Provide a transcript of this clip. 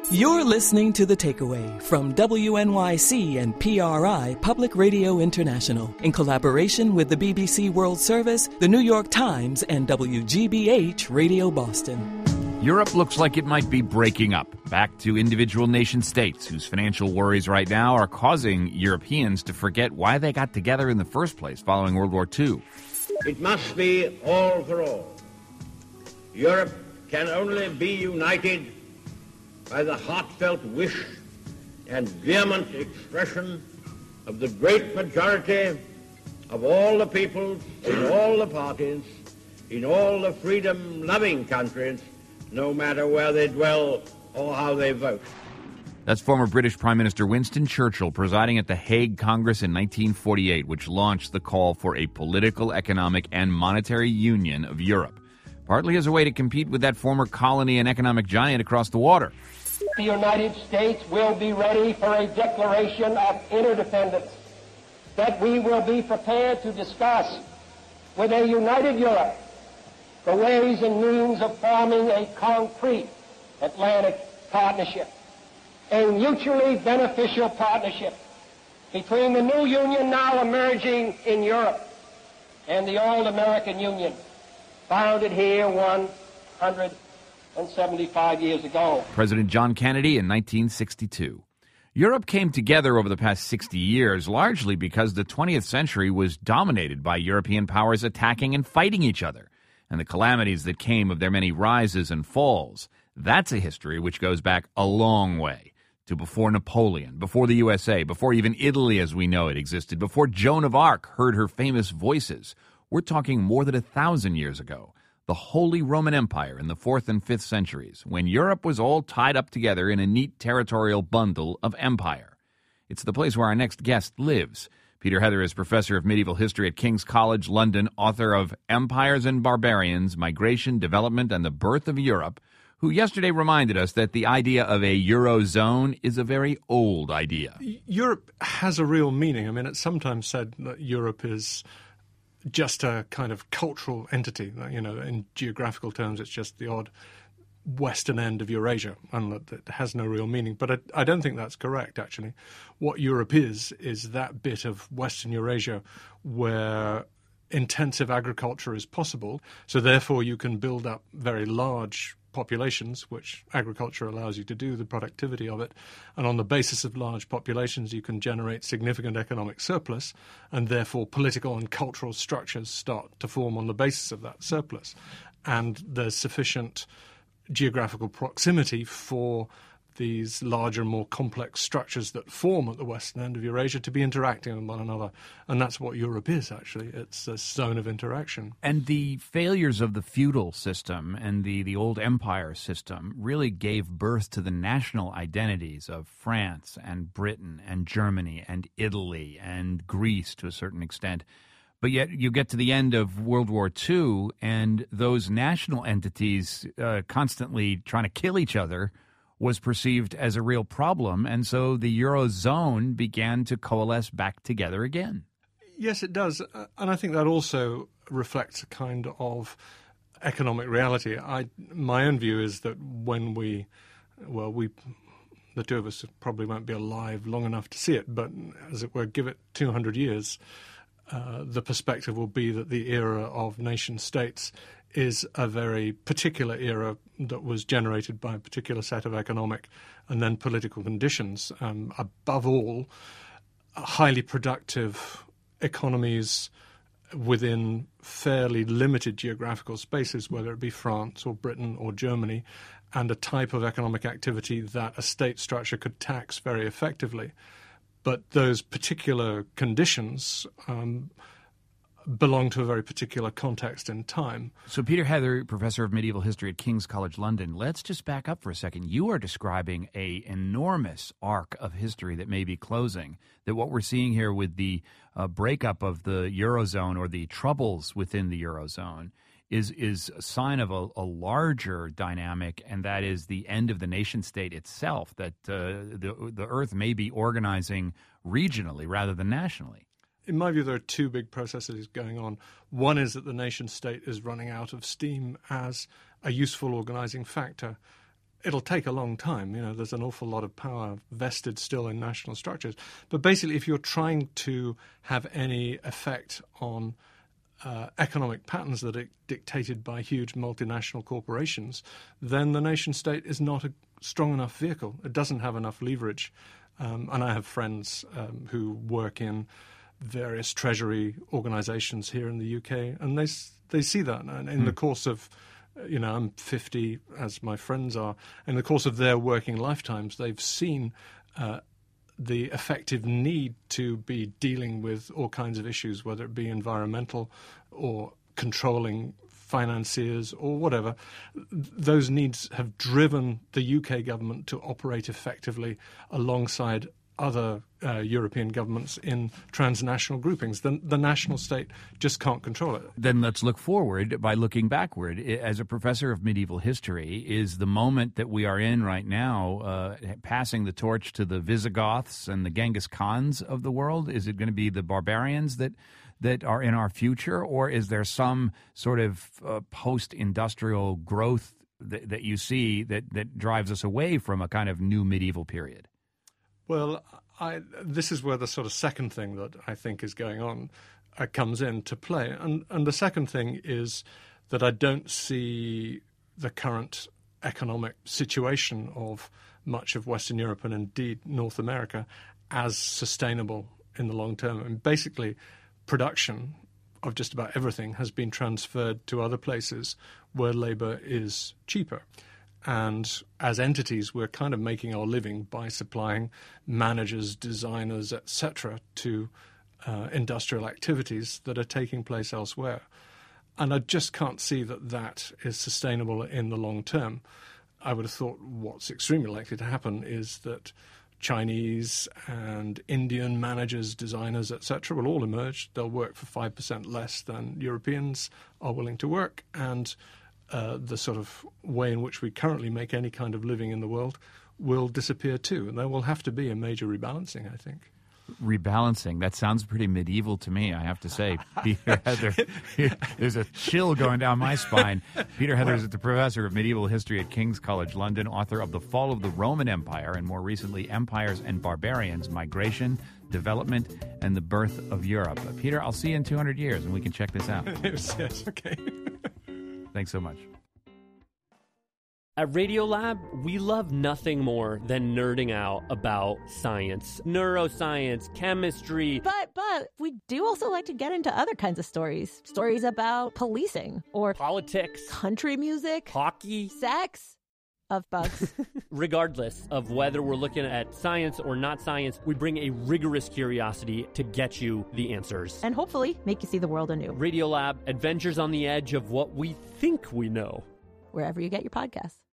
You're listening to The Takeaway from WNYC and PRI Public Radio International in collaboration with the BBC World Service, the New York Times, and WGBH Radio Boston. Europe looks like it might be breaking up, back to individual nation-states whose financial worries right now are causing Europeans to forget why they got together in the first place following World War II. It must be all for all. Europe can only be united by the heartfelt wish and vehement expression of the great majority of all the peoples, in all the parties, in all the freedom-loving countries, no matter where they dwell or how they vote. That's former British Prime Minister Winston Churchill presiding at the Hague Congress in 1948, which launched the call for a political, economic, and monetary union of Europe, partly as a way to compete with that former colony and economic giant across the water. The United States will be ready for a declaration of interdependence that we will be prepared to discuss with a united Europe the ways and means of forming a concrete Atlantic partnership, a mutually beneficial partnership between the new union now emerging in Europe and the old American Union, founded here 175 years ago. President John Kennedy in 1962. Europe came together over the past 60 years largely because the 20th century was dominated by European powers attacking and fighting each other, and the calamities that came of their many rises and falls. That's a history which goes back a long way, to before Napoleon, before the USA, before even Italy as we know it existed, before Joan of Arc heard her famous voices. We're talking more than 1,000 years ago. The Holy Roman Empire in the 4th and 5th centuries, when Europe was all tied up together in a neat territorial bundle of empire. It's the place where our next guest lives. Peter Heather is professor of medieval history at King's College London, author of Empires and Barbarians, Migration, Development, and the Birth of Europe, who yesterday reminded us that the idea of a Eurozone is a very old idea. Europe has a real meaning. I mean, it's sometimes said that Europe is just a kind of cultural entity. You know, in geographical terms, it's just the odd western end of Eurasia, and that it has no real meaning. But I don't think that's correct, actually. What Europe is that bit of Western Eurasia where intensive agriculture is possible. So therefore you can build up very large populations, which agriculture allows you to do, the productivity of it. And on the basis of large populations, you can generate significant economic surplus, and therefore political and cultural structures start to form on the basis of that surplus. And there's sufficient geographical proximity for these larger, more complex structures that form at the western end of Eurasia to be interacting with one another. And that's what Europe is, actually. It's a zone of interaction. And the failures of the feudal system and the old empire system really gave birth to the national identities of France and Britain and Germany and Italy and Greece to a certain extent. But yet you get to the end of World War II, and those national entities constantly trying to kill each other was perceived as a real problem, and so the Eurozone began to coalesce back together again. Yes, it does, and I think that also reflects a kind of economic reality. My own view is that when the two of us probably won't be alive long enough to see it, but as it were, give it 200 years, the perspective will be that the era of nation-states is a very particular era that was generated by a particular set of economic and then political conditions. Above all, highly productive economies within fairly limited geographical spaces, whether it be France or Britain or Germany, and a type of economic activity that a state structure could tax very effectively. But those particular conditions belong to a very particular context in time. So Peter Heather, professor of medieval history at King's College London, let's just back up for a second. You are describing an enormous arc of history that may be closing, that what we're seeing here with the breakup of the Eurozone or the troubles within the Eurozone is a sign of a larger dynamic, and that is the end of the nation-state itself, that the Earth may be organizing regionally rather than nationally. In my view, there are two big processes going on. One is that the nation-state is running out of steam as a useful organizing factor. it'll take a long time. There's an awful lot of power vested still in national structures. But basically, if you're trying to have any effect on economic patterns that are dictated by huge multinational corporations, then the nation-state is not a strong enough vehicle. It doesn't have enough leverage. And I have friends who work in various treasury organizations here in the UK, and they see that. And in the course of, I'm 50, as my friends are, in the course of their working lifetimes, they've seen the effective need to be dealing with all kinds of issues, whether it be environmental or controlling financiers or whatever. Those needs have driven the UK government to operate effectively alongside other European governments in transnational groupings. The national state just can't control it. Then let's look forward by looking backward. As a professor of medieval history, is the moment that we are in right now passing the torch to the Visigoths and the Genghis Khans of the world? Is it going to be the barbarians that are in our future, or is there some sort of post-industrial growth that you see that drives us away from a kind of new medieval period? Well, this is where the sort of second thing that I think is going on comes into play. And the second thing is that I don't see the current economic situation of much of Western Europe and indeed North America as sustainable in the long term. And basically, production of just about everything has been transferred to other places where labor is cheaper. And as entities, we're kind of making our living by supplying managers, designers, etc. to industrial activities that are taking place elsewhere. And I just can't see that is sustainable in the long term. I would have thought what's extremely likely to happen is that Chinese and Indian managers, designers, etc. will all emerge. They'll work for 5% less than Europeans are willing to work, and the sort of way in which we currently make any kind of living in the world will disappear too. And there will have to be a major rebalancing, I think. Rebalancing. That sounds pretty medieval to me, I have to say. Peter Heather, there's a chill going down my spine. Peter Heather is the professor of medieval history at King's College London, author of The Fall of the Roman Empire, and more recently, Empires and Barbarians, Migration, Development, and the Birth of Europe. Peter, I'll see you in 200 years, and we can check this out. Yes, okay. Thanks so much. At Radiolab, we love nothing more than nerding out about science, neuroscience, chemistry. But we do also like to get into other kinds of stories. Stories about policing or politics, country music, hockey, sex, of bugs. Regardless of whether we're looking at science or not science, we bring a rigorous curiosity to get you the answers. And hopefully make you see the world anew. Radiolab, adventures on the edge of what we think we know. Wherever you get your podcasts.